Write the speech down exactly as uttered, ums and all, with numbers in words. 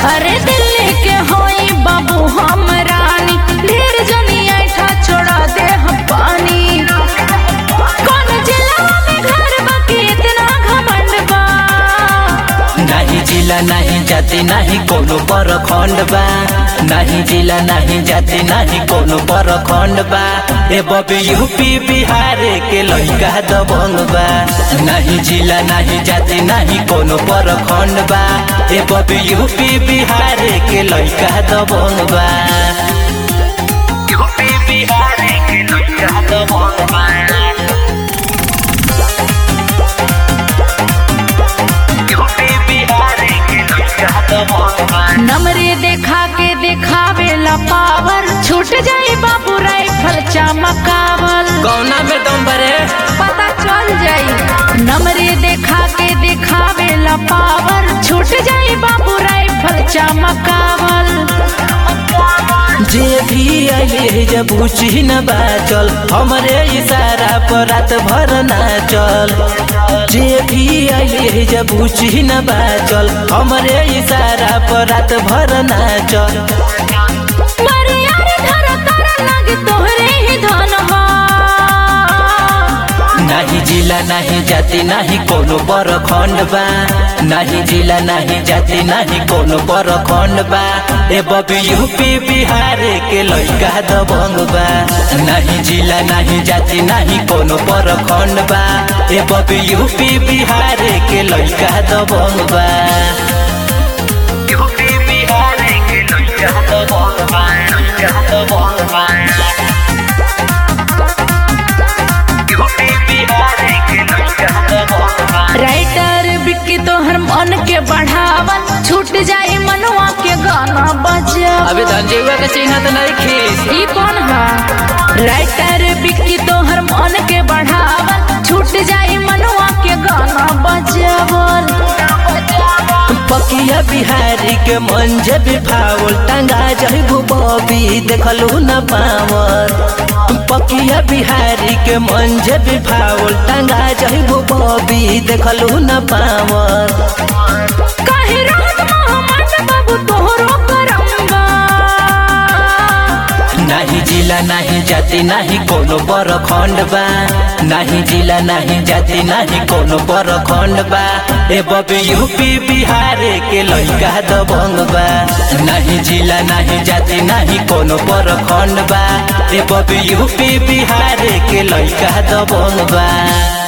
अरे दिल्ली के होई बाबू हम रानी, ढेर जनी ऐठा छोड़ा दे हम पानी। कौन जिला में घर बाकी इतना घमंड बा? नहीं जिला नहीं जाति नहीं कोनो परखंड बा, नहीं जिला नहीं जाति नहीं कोनो परखंड बा। ए बबी यूपी बिहार के लइका दबंग बा, नहीं जिला नहीं जाति नहीं कोनो परखंड बा। ए बबी यूपी बिहार के लइका दबंग बा, यूपी बिहार के लइका दबंग बा। नमरे देखा के देखावेला पावर, छूट जाए बाबू राइफल चमकावल। कौना में दम बरे पता चल जाई। नमरे देखा के देखावेला पावर, छूट जाए बाबू राइफल चमकावल। जे भी आइले जब पूछी न बाचल, हमरे इशारा पर रात भर नाचल। जे भी आइले जब पूछी न बाचल, हमरे इशारा पर रात भर नाचल। मरे यार धरा तारा लागे तोहरे ही धन हा। नहीं जिला नहीं जाति नहीं कोनो परखंड बा, नहीं जिला नहीं जाति नहीं कोनो परखंड बा। ए बबी यूपी बिहार के लइका दबंग बा, नहीं जिला नहीं जाति नहीं कोनो परखंड बा। ए बबी यूपी बिहार के लइका दबंग बा, यूपी बिहार के लइका दबंग बा, लइका दबंग बा। राइटर बिक्की तोहर मन के बढ़ावन, छूट जाए मनवा के गाना बजा। अबे धनजीवा के चिन्ह तो नहीं खीस। ई कौन हा? राइटर बिक्की तोहर मन के बढ़ावन, छूट जाए मनवा के गाना बजावल। पकिया बिहारी के मन जे भी फावल, टंगा जइबू बबी देखलू न पावर। पकिया बिहारी के मन जे भी फावल, टंगा जइबू बबी देखलू न पावर। काहे रात मोहम्मद बाबू तोहरो करम्बा? नहीं जिला नहीं जाति नहीं कोनो परखंड बा, नहीं जिला नहीं जाति नहीं कोनो परखंड बा। ए बबी यूपी बिहार के लइका दबंग बा, नहीं जिला नहीं जाति नहीं कोनो परखंड बा। ए बबी यूपी बिहार के लइका दबंग बा।